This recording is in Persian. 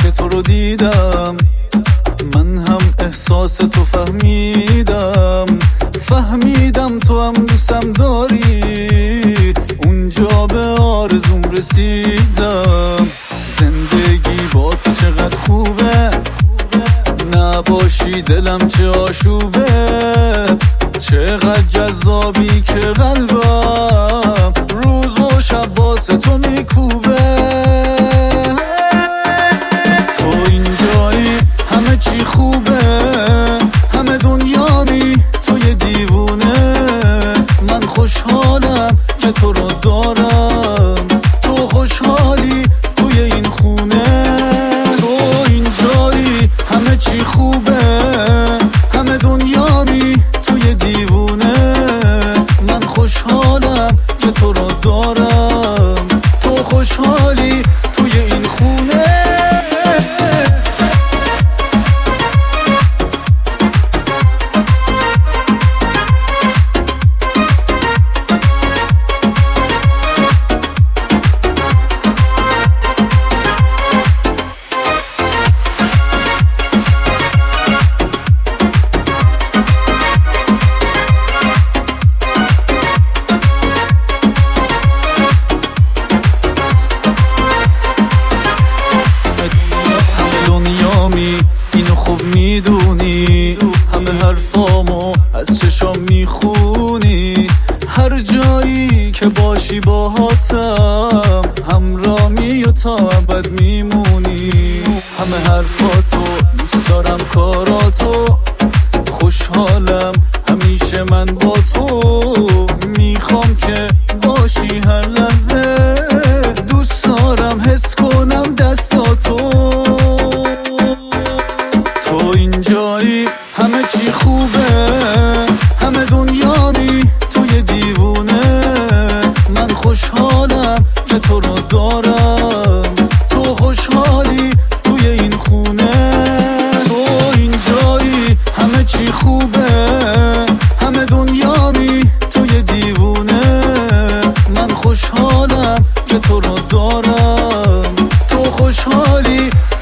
که تو رو دیدم، من هم احساس تو فهمیدم تو هم دوستم داری، اونجا به آرزوم رسیدم. زندگی با تو چقدر خوبه، نباشی دلم چه آشوبه. چقدر جذابی که قلبم روز و شب واسه تو میکوبه. تو اینجایی همه چی خوبه، همه دنیامی توی دیوونه. من خوشحالم که تو رو دارم، تو خوشحالی توی این خونه. تو اینجایی همه چی خوبه، همه دنیامی توی دیوونه. من خوشحالم که تو رو دارم، تو خوشحالی توی این خونه. اینو خوب میدونی، همه حرفامو از چشام میخونی. هر جایی که باشی باهاتم، همرامی و تا ابد میمونی. همه حرفاتو دوست دارم، کاراتو خوشحالم همیشه من با تو. میخوام که باشی هر لحظه، دوست دارم حس کنم دستاتو. تو اینجایی همه چی خوبه، همه دنیامی توی دیوونه. من خوشحالم که تو رو دارم، تو خوشحالی توی این خونه. تو اینجایی همه چی خوبه، همه دنیامی توی دیوونه. من خوشحالم که تو رو دارم، تو خوشحالی